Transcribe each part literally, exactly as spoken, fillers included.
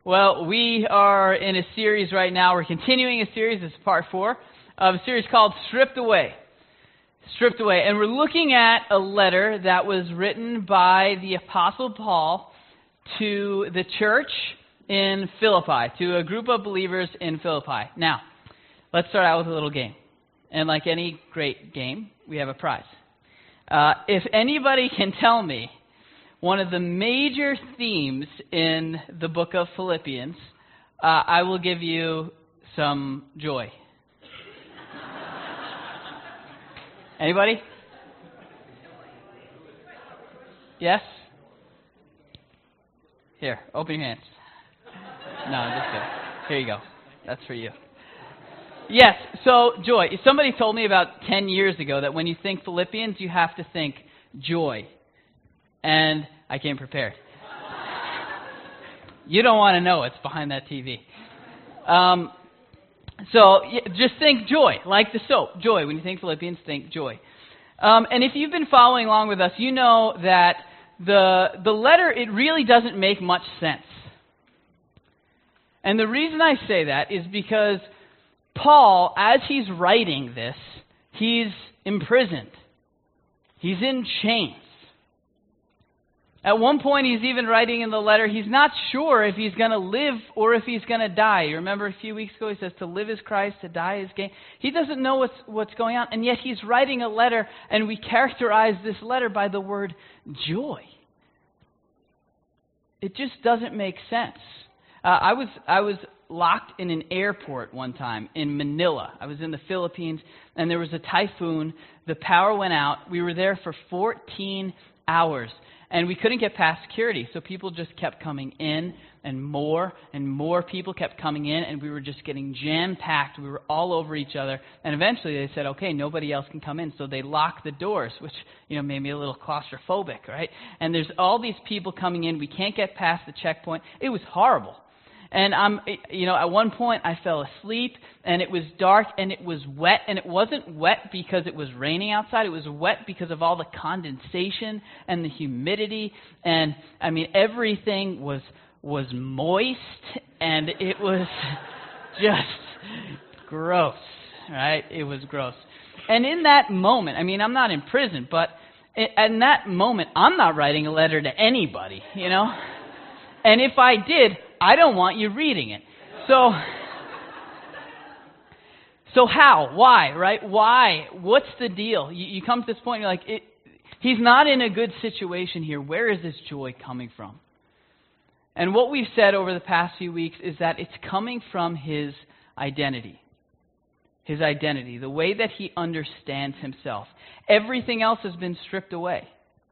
Well, we are in a series right now. We're continuing a series. This is part four of a series called Stripped Away. Stripped Away. And we're looking at a letter that was written by the Apostle Paul to the church in Philippi, to a group of believers in Philippi. Now, let's start out with a little game. And like any great game, we have a prize. Uh, if anybody can tell me one of the major themes in the book of Philippians, uh, I will give you some joy. Anybody? Yes? Here, open your hands. No, I'm just kidding. Here you go. That's for you. Yes, so joy. Somebody told me about ten years ago that when you think Philippians, you have to think joy. And I came prepared. You don't want to know what's behind that T V. Um, so just think joy, like the soap, joy. When you think Philippians, think joy. Um, and if you've been following along with us, you know that the the letter, it really doesn't make much sense. And the reason I say that is because Paul, as he's writing this, he's imprisoned. He's in chains. At one point, he's even writing in the letter, he's not sure if he's going to live or if he's going to die. You remember a few weeks ago, he says, to live is Christ, to die is gain. He doesn't know what's, what's going on, and yet he's writing a letter, and we characterize this letter by the word joy. It just doesn't make sense. Uh, I was I was locked in an airport one time in Manila. I was in the Philippines, and there was a typhoon. The power went out. We were there for fourteen hours. And we couldn't get past security, so people just kept coming in, and more and more people kept coming in, and we were just getting jam-packed. We were all over each other, and eventually they said, okay, nobody else can come in, so they locked the doors, which, you know, made me a little claustrophobic, right? And there's all these people coming in. We can't get past the checkpoint. It was horrible. And I'm, you know, at one point I fell asleep, and it was dark, and it was wet, and it wasn't wet because it was raining outside. It was wet because of all the condensation and the humidity, and I mean everything was was moist, and it was just gross, right? It was gross. And in that moment, I mean, I'm not in prison, but in that moment, I'm not writing a letter to anybody, you know. And if I did, I don't want you reading it. So, so how? Why, right? Why? What's the deal? You, you come to this point, you're like, it, he's not in a good situation here. Where is this joy coming from? And what we've said over the past few weeks is that it's coming from his identity. His identity, the way that he understands himself. Everything else has been stripped away.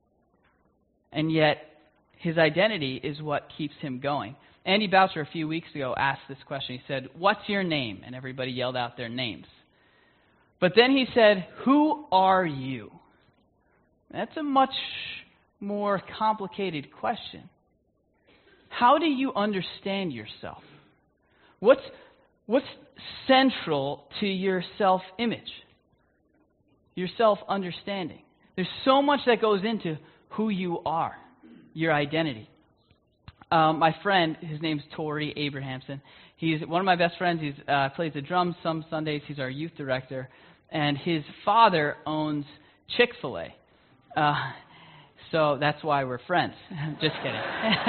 And yet, his identity is what keeps him going. Andy Boucher a few weeks ago asked this question. He said, what's your name? And everybody yelled out their names. But then he said, who are you? That's a much more complicated question. How do you understand yourself? What's, what's central to your self-image? Your self-understanding. There's so much that goes into who you are. Your identity. Um, my friend, his name's Tori Abrahamson. He's one of my best friends. He uh, plays the drums some Sundays. He's our youth director. And his father owns Chick-fil-A. Uh, so that's why we're friends. Just kidding.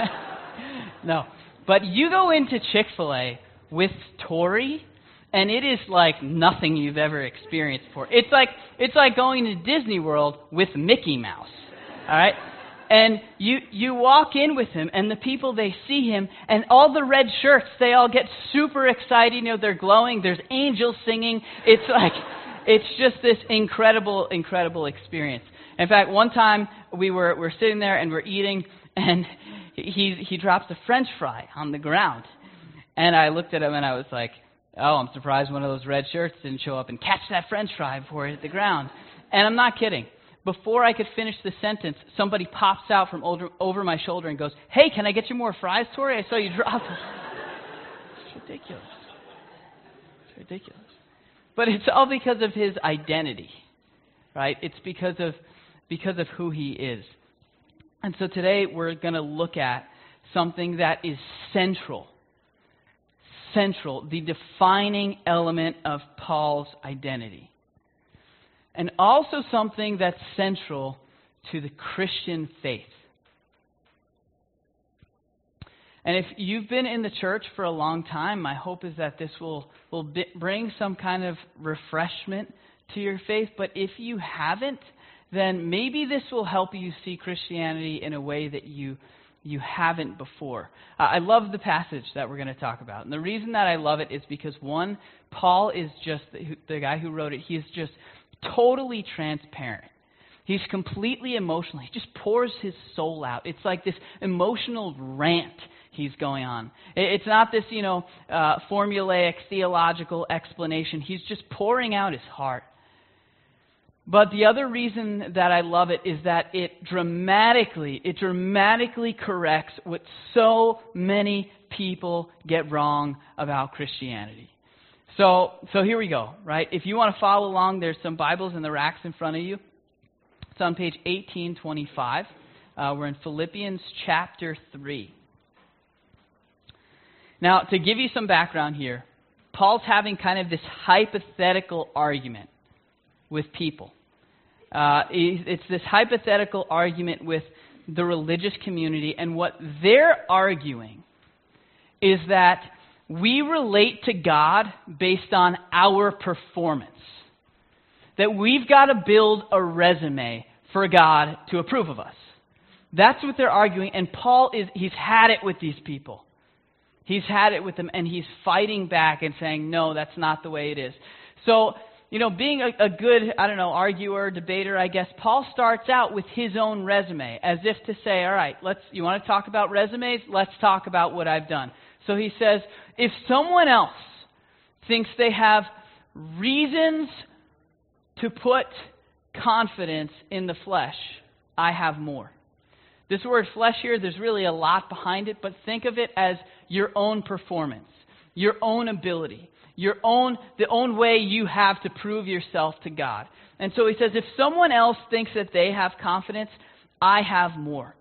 No. But you go into Chick-fil-A with Tori, and it is like nothing you've ever experienced before. It's like, it's like going to Disney World with Mickey Mouse. All right? And you, you walk in with him, and the people, they see him, and all the red shirts, they all get super excited. You know, they're glowing. There's angels singing. It's like, it's just this incredible, incredible experience. In fact, one time we were we're sitting there and we're eating, and he he drops a French fry on the ground. And I looked at him, and I was like, oh, I'm surprised one of those red shirts didn't show up and catch that French fry before it hit the ground. And I'm not kidding. Before I could finish the sentence, somebody pops out from over, over my shoulder and goes, hey, can I get you more fries, Tori? I saw you drop them. It's ridiculous. It's ridiculous. But it's all because of his identity, right? It's because of because of who he is. And so today we're going to look at something that is central central, the defining element of Paul's identity. And also something that's central to the Christian faith. And if you've been in the church for a long time, my hope is that this will, will b- bring some kind of refreshment to your faith. But if you haven't, then maybe this will help you see Christianity in a way that you you haven't before. Uh, I love the passage that we're going to talk about. And the reason that I love it is because, one, Paul is just, the, the guy who wrote it, he is just totally transparent. He's completely emotional. He just pours his soul out. It's like this emotional rant he's going on. It's not this, you know, uh, formulaic theological explanation. He's just pouring out his heart. But the other reason that I love it is that it dramatically, it dramatically corrects what so many people get wrong about Christianity. So, so here we go, right? If you want to follow along, there's some Bibles in the racks in front of you. It's on page eighteen twenty-five. Uh, we're in Philippians chapter three. Now, to give you some background here, Paul's having kind of this hypothetical argument with people. Uh, it's this hypothetical argument with the religious community, and what they're arguing is that we relate to God based on our performance. That we've got to build a resume for God to approve of us. That's what they're arguing, and Paul is, he's had it with these people. He's had it with them, and he's fighting back and saying, no, that's not the way it is. So, you know, being a, a good, I don't know, arguer, debater, I guess, Paul starts out with his own resume, as if to say, all right, let's, you want to talk about resumes? Let's talk about what I've done. So he says, if someone else thinks they have reasons to put confidence in the flesh, I have more. This word flesh here, there's really a lot behind it, but think of it as your own performance, your own ability, your own, the own way you have to prove yourself to God. And so he says, if someone else thinks that they have confidence, I have more.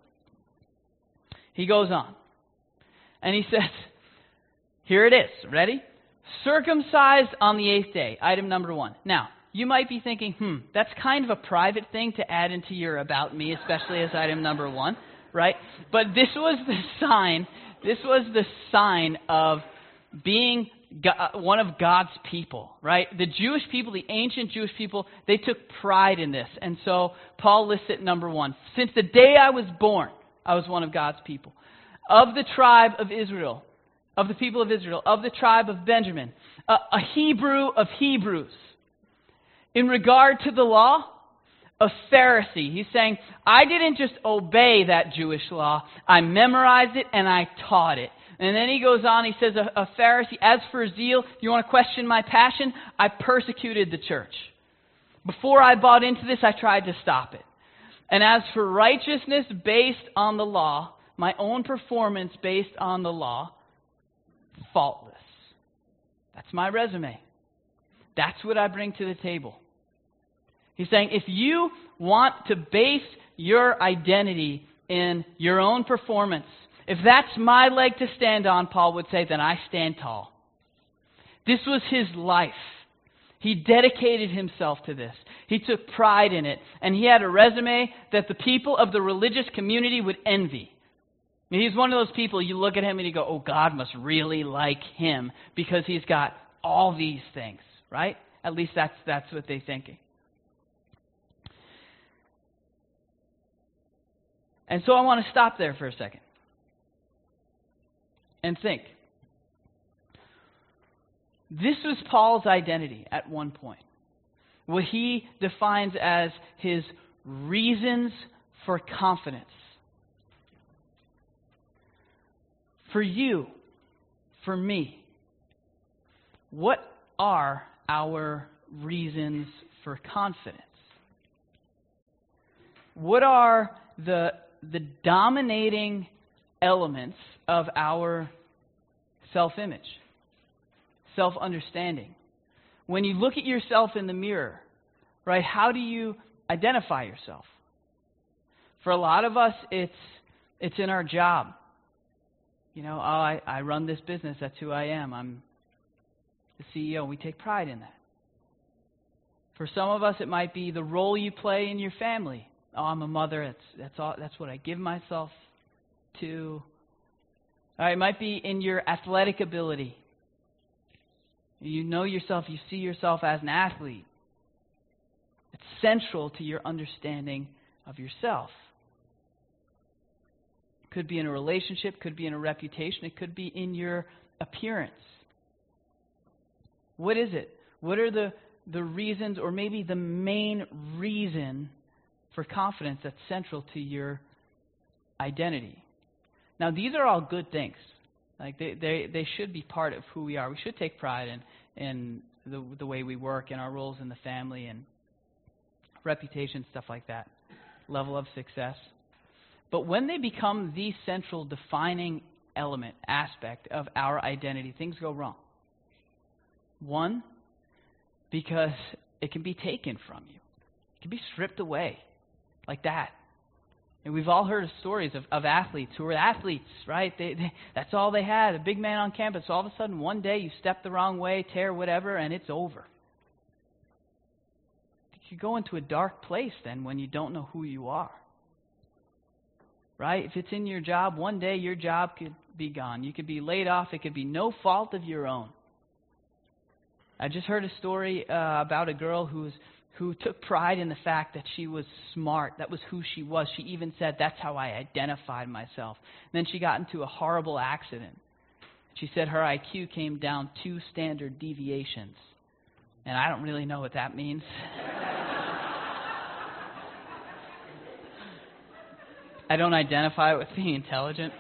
He goes on, and he says, here it is, ready? Circumcised on the eighth day, item number one. Now, you might be thinking, hmm, that's kind of a private thing to add into your about me, especially as item number one, right? But this was the sign, this was the sign of being God, one of God's people, right? The Jewish people, the ancient Jewish people, they took pride in this. And so Paul lists it number one. Since the day I was born, I was one of God's people. Of the tribe of Israel, of the people of Israel, of the tribe of Benjamin, a, a Hebrew of Hebrews. In regard to the law, a Pharisee. He's saying, I didn't just obey that Jewish law, I memorized it and I taught it. And then he goes on, he says, a, a Pharisee, as for zeal, you want to question my passion? I persecuted the church. Before I bought into this, I tried to stop it. And as for righteousness based on the law, my own performance based on the law, faultless. That's my resume. That's what I bring to the table. He's saying, if you want to base your identity in your own performance, if that's my leg to stand on, Paul would say, then I stand tall. This was his life. He dedicated himself to this. He took pride in it. And he had a resume that the people of the religious community would envy. I mean, he's one of those people, you look at him and you go, oh, God must really like him because he's got all these things, right? At least that's that's what they're thinking. And so I want to stop there for a second and think. This was Paul's identity at one point. What he defines as his reasons for confidence. For you, for me, what are our reasons for confidence? What are the, the dominating elements of our self-image, self-understanding? When you look at yourself in the mirror, right, how do you identify yourself? For a lot of us, it's it's in our job. You know, oh, I, I run this business. That's who I am. I'm the C E O. We take pride in that. For some of us, it might be the role you play in your family. Oh, I'm a mother. That's that's all. That's what I give myself to. All right, it might be in your athletic ability. You know yourself. You see yourself as an athlete. It's central to your understanding of yourself. It could be in a relationship. Could be in a reputation. It could be in your appearance. What is it? What are the the reasons, or maybe the main reason for confidence that's central to your identity? Now, these are all good things. Like they, they, they should be part of who we are. We should take pride in in the the way we work and our roles in the family and reputation, stuff like that, level of success. But when they become the central defining element, aspect of our identity, things go wrong. One, because it can be taken from you. It can be stripped away like that. And we've all heard of stories of, of athletes who were athletes, right? They, they, that's all they had, a big man on campus. All of a sudden, one day, you step the wrong way, tear whatever, and it's over. You go into a dark place then when you don't know who you are. Right? If it's in your job, one day your job could be gone. You could be laid off. It could be no fault of your own. I just heard a story uh, about a girl who's who took pride in the fact that she was smart. That was who she was. She even said, that's how I identified myself. And then she got into a horrible accident. She said her I Q came down two standard deviations. And I don't really know what that means. I don't identify with being intelligent.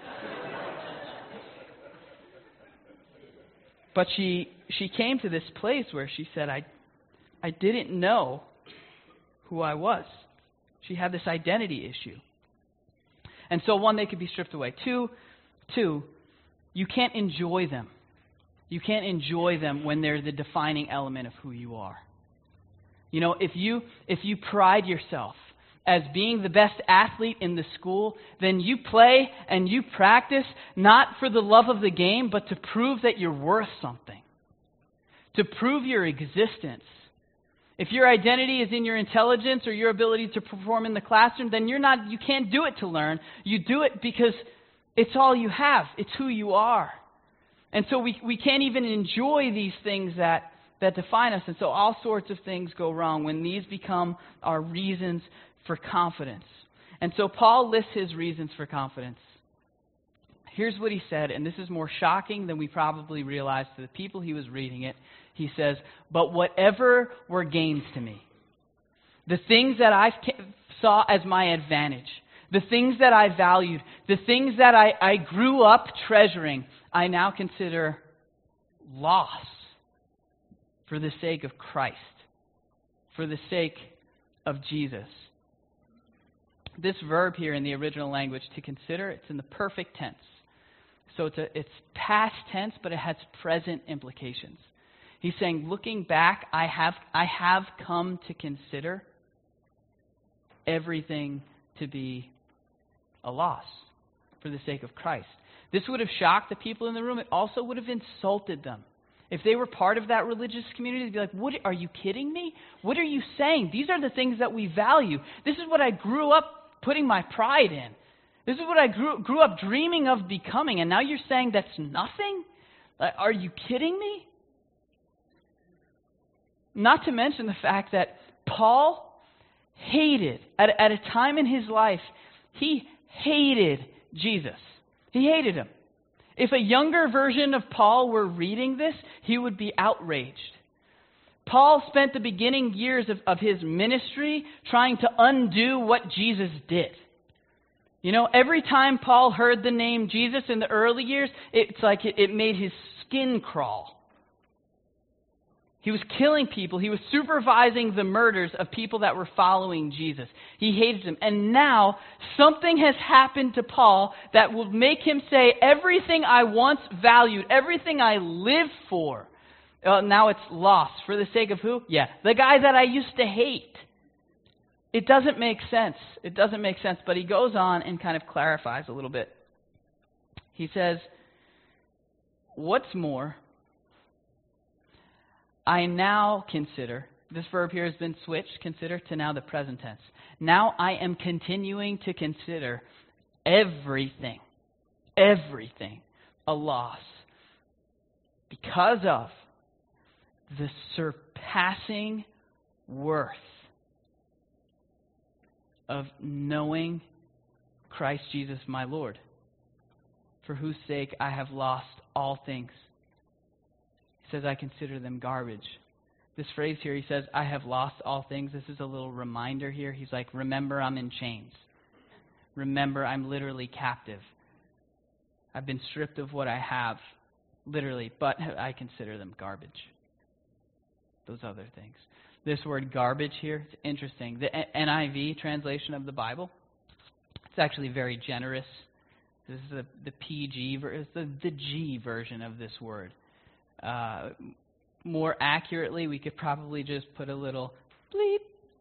But she she came to this place where she said, I I didn't know who I was. She had this identity issue. And so one, they could be stripped away. Two, two, you can't enjoy them. You can't enjoy them when they're the defining element of who you are. You know, if you if you pride yourself as being the best athlete in the school, then you play and you practice not for the love of the game, but to prove that you're worth something. To prove your existence. If your identity is in your intelligence or your ability to perform in the classroom, then you're not you can't do it to learn. You do it because it's all you have. It's who you are. And so we, we can't even enjoy these things that, that define us. And so all sorts of things go wrong when these become our reasons for confidence. And so Paul lists his reasons for confidence. Here's what he said, and this is more shocking than we probably realized to the people he was reading it. He says, but whatever were gains to me, the things that I saw as my advantage, the things that I valued, the things that I, I grew up treasuring, I now consider loss for the sake of Christ, for the sake of Jesus. This verb here in the original language, to consider, it's in the perfect tense. So it's a, it's past tense, but it has present implications. He's saying, looking back, I have I have come to consider everything to be a loss for the sake of Christ. This would have shocked the people in the room. It also would have insulted them. If they were part of that religious community, they'd be like, "What? Are you kidding me? What are you saying? These are the things that we value. This is what I grew up putting my pride in. This is what I grew, grew up dreaming of becoming, and now you're saying that's nothing? Like, are you kidding me?" Not to mention the fact that Paul hated, at, at a time in his life, he hated Jesus. He hated him. If a younger version of Paul were reading this, he would be outraged. Paul spent the beginning years of, of his ministry trying to undo what Jesus did. You know, every time Paul heard the name Jesus in the early years, it's like it, it made his skin crawl. He was killing people. He was supervising the murders of people that were following Jesus. He hated them. And now, something has happened to Paul that will make him say, everything I once valued, everything I lived for, uh, now it's lost. For the sake of who? Yeah, the guy that I used to hate. It doesn't make sense. It doesn't make sense. But he goes on and kind of clarifies a little bit. He says, What's more, I now consider, this verb here has been switched, consider, to now the present tense. Now I am continuing to consider everything, everything a loss because of the surpassing worth of knowing Christ Jesus my Lord, for whose sake I have lost all things. He says, I consider them garbage. This phrase here, he says, I have lost all things. This is a little reminder here. He's like, remember, I'm in chains. Remember, I'm literally captive. I've been stripped of what I have, literally, but I consider them garbage. Those other things. This word garbage here, it's interesting. The N I V translation of the Bible, it's actually very generous. This is the, the P G, it's the, the G version of this word. Uh, more accurately, we could probably just put a little bleep.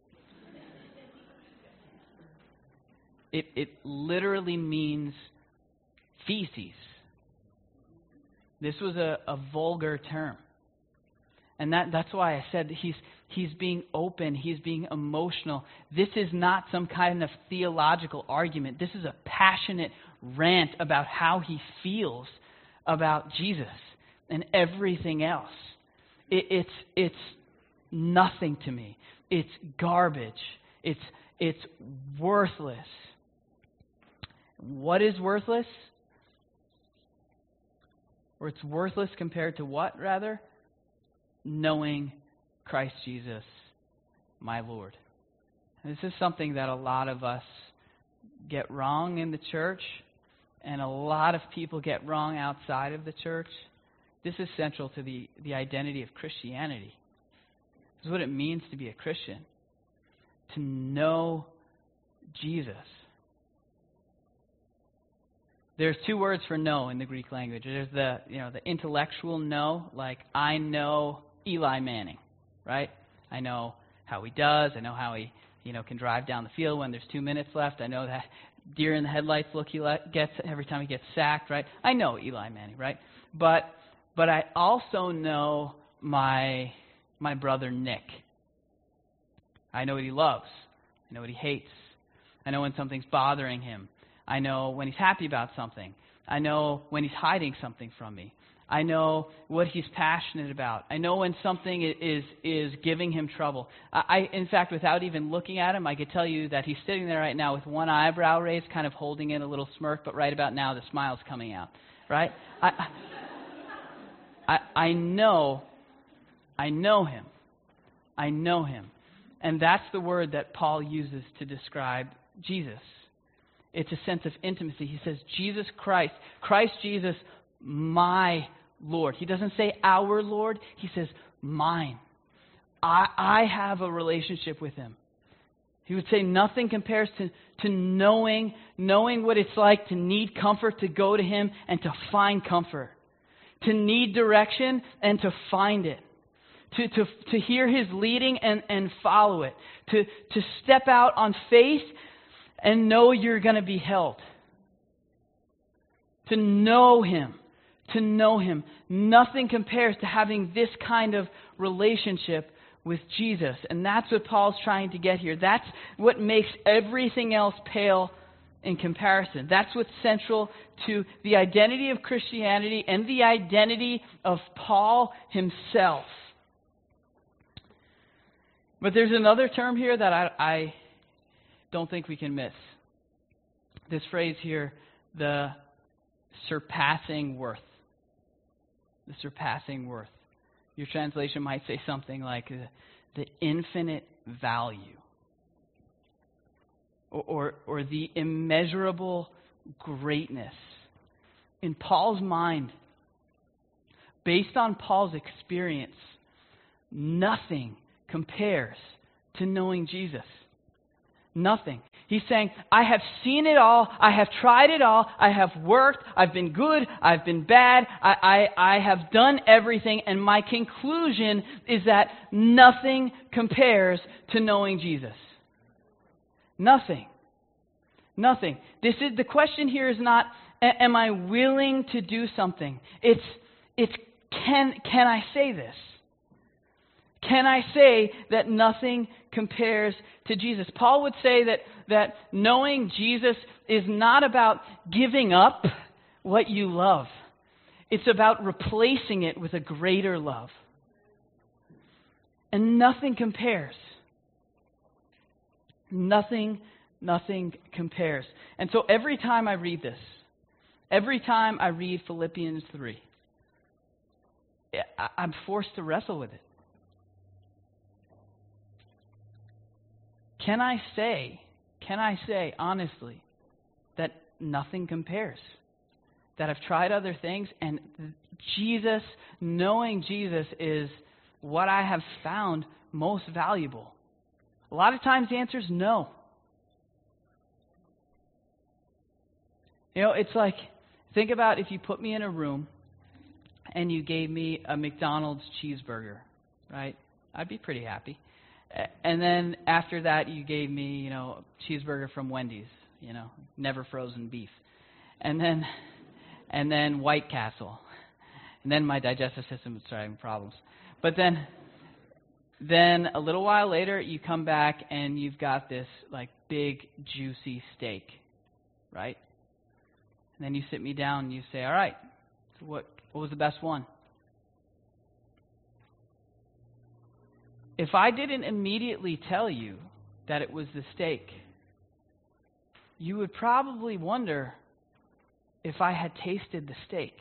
It, it literally means feces. This was a, a vulgar term. And that, that's why I said he's, he's being open, he's being emotional. This is not some kind of theological argument. This is a passionate rant about how he feels about Jesus and everything else. It, it's, it's nothing to me. It's garbage. It's, it's worthless. What is worthless? Or it's worthless compared to what, rather? Knowing Christ Jesus, my Lord. And this is something that a lot of us get wrong in the church, and a lot of people get wrong outside of the church. This is central to the, the identity of Christianity. This is what it means to be a Christian. To know Jesus. There's two words for know in the Greek language. There's the, you know, the intellectual know, like I know Eli Manning, right? I know how he does. I know how he, you know, can drive down the field when there's two minutes left. I know that deer in the headlights look he gets every time he gets sacked, right? I know Eli Manning, right? But but I also know my my brother Nick. I know what he loves. I know what he hates. I know when something's bothering him. I know when he's happy about something. I know when he's hiding something from me. I know what he's passionate about. I know when something is is giving him trouble. I, in fact, without even looking at him, I could tell you that he's sitting there right now with one eyebrow raised, kind of holding in a little smirk, but right about now the smile's coming out, right? I, I, I know, I know him. I know him. And that's the word that Paul uses to describe Jesus. It's a sense of intimacy. He says, Jesus Christ, Christ Jesus, my Lord. He doesn't say our Lord. He says, mine. I, I have a relationship with him. He would say nothing compares to, to knowing, knowing what it's like to need comfort, to go to him and to find comfort. To need direction and to find it. To, to, to hear his leading and, and follow it. To, to step out on faith and know you're going to be held. To know him. To know him. Nothing compares to having this kind of relationship with Jesus. And that's what Paul's trying to get here. That's what makes everything else pale in comparison. That's what's central to the identity of Christianity and the identity of Paul himself. But there's another term here that I, I don't think we can miss. This phrase here, the surpassing worth. The surpassing worth. Your translation might say something like the, the infinite value. Or, or, or the immeasurable greatness. In Paul's mind, based on Paul's experience, nothing compares to knowing Jesus. Nothing. He's saying, I have seen it all. I have tried it all. I have worked. I've been good. I've been bad. I, I, I have done everything. And my conclusion is that nothing compares to knowing Jesus. Nothing. Nothing. This is the question here is not, am I willing to do something? It's, It's can can I say this? Can I say that nothing compares to Jesus? Paul would say that, that knowing Jesus is not about giving up what you love. It's about replacing it with a greater love. And nothing compares. Nothing, nothing compares. And so every time I read this, every time I read Philippians three, I'm forced to wrestle with it. Can I say, can I say honestly that nothing compares? That I've tried other things and Jesus, knowing Jesus is what I have found most valuable? A lot of times the answer is no. You know, it's like, think about if you put me in a room and you gave me a McDonald's cheeseburger, right? I'd be pretty happy. And then after that, you gave me, you know, a cheeseburger from Wendy's, you know, never frozen beef. And then, and then White Castle. And then my digestive system would start having problems. But then, then a little while later, you come back and you've got this, like, big, juicy steak, right? And then you sit me down and you say, all right, so what, what was the best one? If I didn't immediately tell you that it was the steak, you would probably wonder if I had tasted the steak.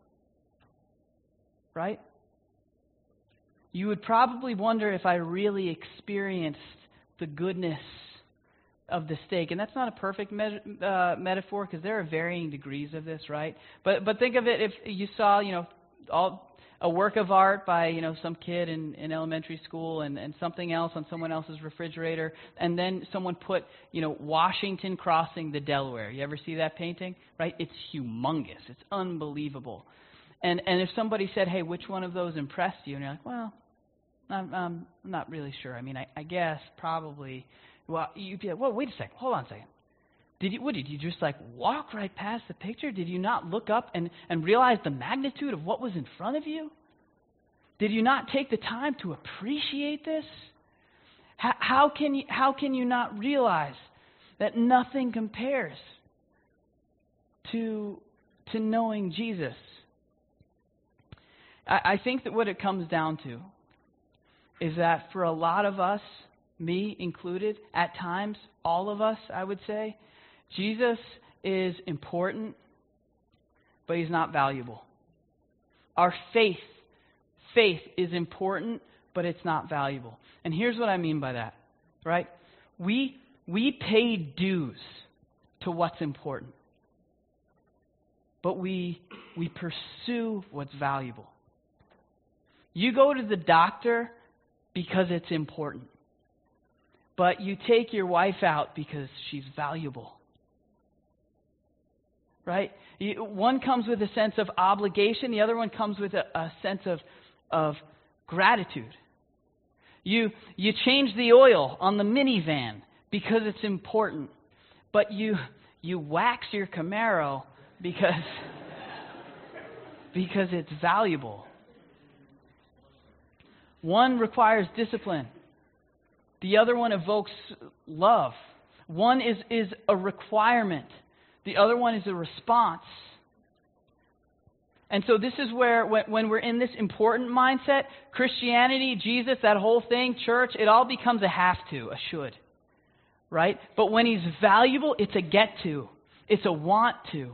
Right? You would probably wonder if I really experienced the goodness of the steak. And that's not a perfect me- uh, metaphor because there are varying degrees of this, right? But but think of it if you saw, you know, all a work of art by, you know, some kid in, in elementary school and, and something else on someone else's refrigerator, and then someone put, you know, Washington crossing the Delaware. You ever see that painting? Right? It's humongous. It's unbelievable. And and if somebody said, hey, which one of those impressed you? And you're like, well, I'm, I'm not really sure. I mean, I, I guess probably, well, you'd be like, well, wait a second. Hold on a second. Did you, what, did you just like walk right past the picture? Did you not look up and, and realize the magnitude of what was in front of you? Did you not take the time to appreciate this? How, how can you, how can you not realize that nothing compares to, to knowing Jesus? I, I think that what it comes down to is that for a lot of us, me included, at times, all of us, I would say, Jesus is important, but he's not valuable. Our faith, faith is important, but it's not valuable. And here's what I mean by that, right? We we pay dues to what's important, but we we pursue what's valuable. You go to the doctor because it's important, but you take your wife out because she's valuable. Right? You, one comes with a sense of obligation. The other one comes with a, a sense of, of gratitude. You, you change the oil on the minivan because it's important. But you, you wax your Camaro because, because it's valuable. One requires discipline. The other one evokes love. One is, is a requirement. The other one is a response. And so this is where, when, when we're in this important mindset, Christianity, Jesus, that whole thing, church, it all becomes a have to, a should. Right? But when he's valuable, it's a get to. It's a want to.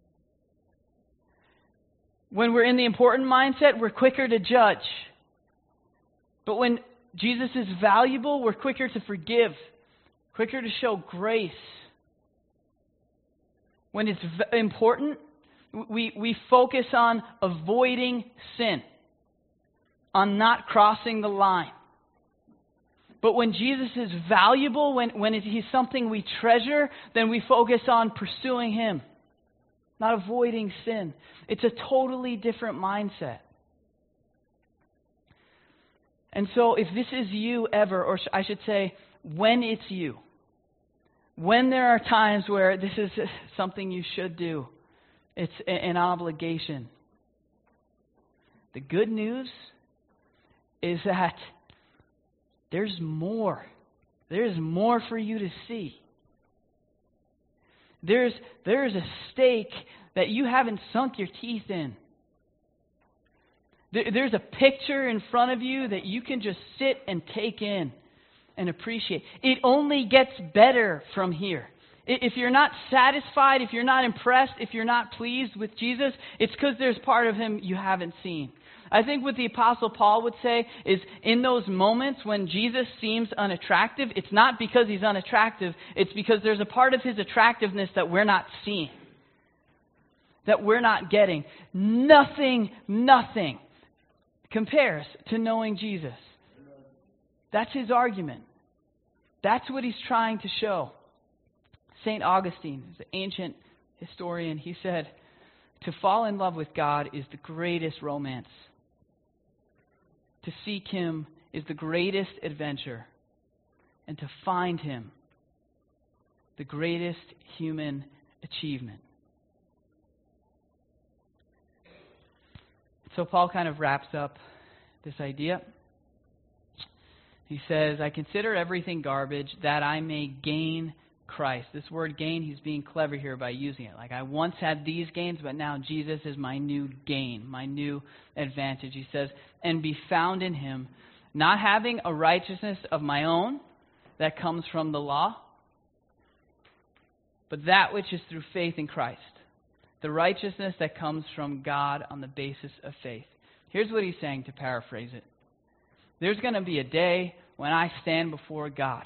When we're in the important mindset, we're quicker to judge. But when Jesus is valuable, we're quicker to forgive, quicker to show grace. When it's v- important, we, we focus on avoiding sin, on not crossing the line. But when Jesus is valuable, when, when he's something we treasure, then we focus on pursuing him, not avoiding sin. It's a totally different mindset. And so if this is you ever, or I should say, when it's you, when there are times where this is something you should do, it's an obligation. The good news is that there's more. There's more for you to see. There's, there's a stake that you haven't sunk your teeth in. There, there's a picture in front of you that you can just sit and take in and appreciate. It only gets better from here. If you're not satisfied, if you're not impressed, if you're not pleased with Jesus, it's because there's part of him you haven't seen. I think what the Apostle Paul would say is in those moments when Jesus seems unattractive, it's not because he's unattractive, it's because there's a part of his attractiveness that we're not seeing, that we're not getting. Nothing, nothing compares to knowing Jesus. That's his argument. That's what he's trying to show. Saint Augustine, the ancient historian, he said, to fall in love with God is the greatest romance. To seek him is the greatest adventure. And to find him, the greatest human achievement. So Paul kind of wraps up this idea. He says, I consider everything garbage that I may gain Christ. This word gain, he's being clever here by using it. Like, I once had these gains, but now Jesus is my new gain, my new advantage. He says, and be found in him, not having a righteousness of my own that comes from the law, but that which is through faith in Christ, the righteousness that comes from God on the basis of faith. Here's what he's saying, to paraphrase it. There's going to be a day when I stand before God.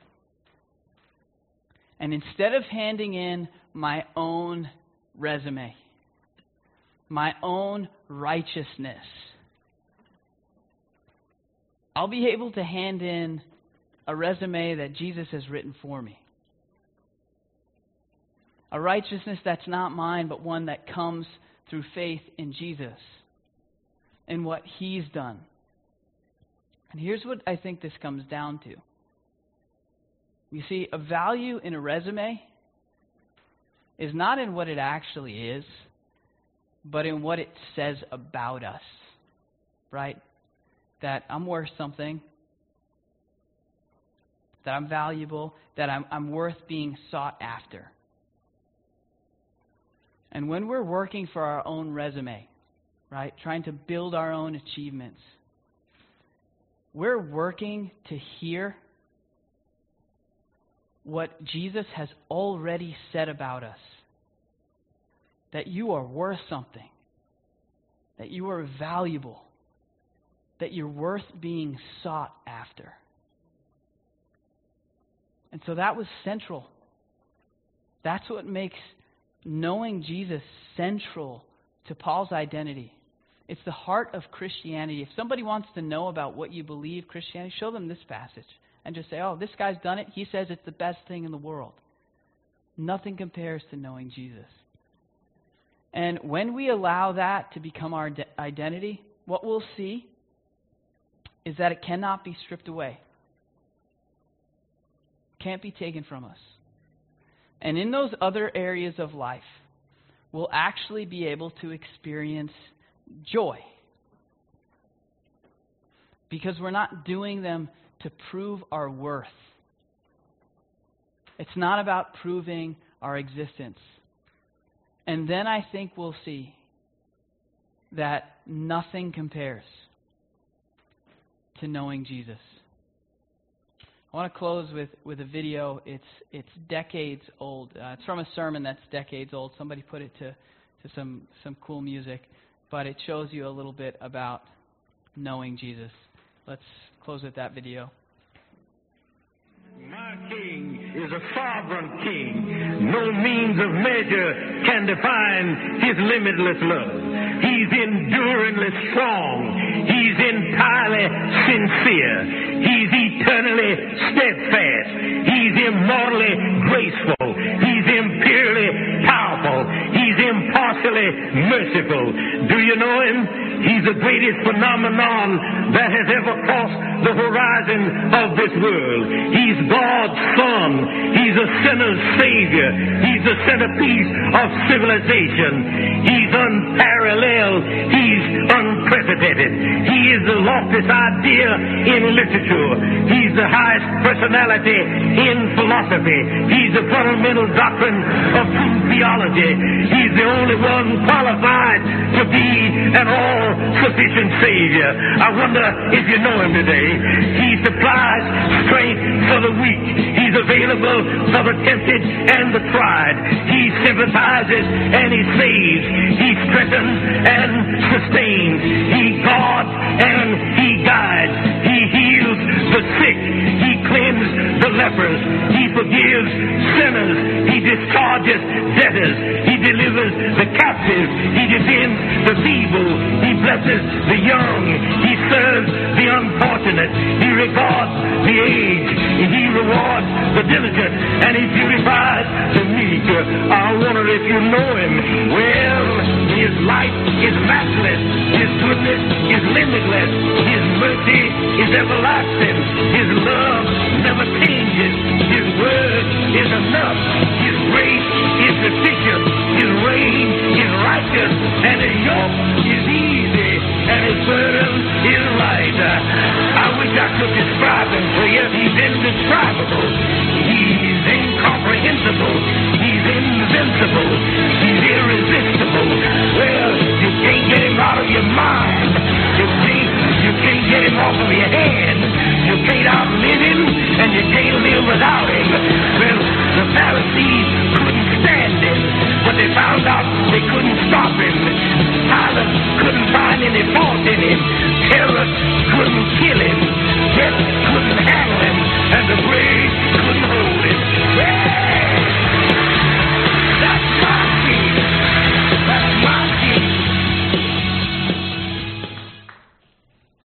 And instead of handing in my own resume, my own righteousness, I'll be able to hand in a resume that Jesus has written for me. A righteousness that's not mine, but one that comes through faith in Jesus and what he's done. And here's what I think this comes down to. You see, a value in a resume is not in what it actually is, but in what it says about us, right? That I'm worth something, that I'm valuable, that I'm, I'm worth being sought after. And when we're working for our own resume, right, trying to build our own achievements, we're working to hear what Jesus has already said about us. That you are worth something. That you are valuable. That you're worth being sought after. And so that was central. That's what makes knowing Jesus central to Paul's identity. It's the heart of Christianity. If somebody wants to know about what you believe Christianity, show them this passage. And just say, oh, this guy's done it. He says it's the best thing in the world. Nothing compares to knowing Jesus. And when we allow that to become our de- identity, what we'll see is that it cannot be stripped away. Can't be taken from us. And in those other areas of life, we'll actually be able to experience joy. Because we're not doing them to prove our worth. It's not about proving our existence. And then I think we'll see that nothing compares to knowing Jesus. I want to close with, with a video. It's it's decades old. Uh, it's from a sermon that's decades old. Somebody put it to, to some, some cool music. But it shows you a little bit about knowing Jesus. Let's close with that video. My King is a sovereign King. No means of measure can define his limitless love. He's enduringly strong. He's entirely sincere. He's eternally steadfast. He's immortally graceful. He's imperially powerful. He's impartially eternally merciful. Do you know him? He's the greatest phenomenon that has ever crossed the horizon of this world. He's God's Son. He's a sinner's Savior. He's the centerpiece of civilization. He's unparalleled. He's unprecedented. He is the loftiest idea in literature. He's the highest personality in philosophy. He's the fundamental doctrine of true theology. He's the only one qualified to be an all-sufficient Savior. I wonder if you know him today. He supplies strength for the weak. He's available for the tempted and the tried. He sympathizes and he saves. He strengthens and sustains. He guards and he guides. He heals the sick. He cleanses the lepers. He forgives sinners. He discharges debtors. He delivers the captives. He defends the feeble. He blesses the young. He serves the unfortunate. He regards the aged. He rewards the diligent. And he purifies the meek. I wonder if you know him. Well, his life is matchless. His goodness is limitless. His mercy is everlasting. His love never changes. His word is enough.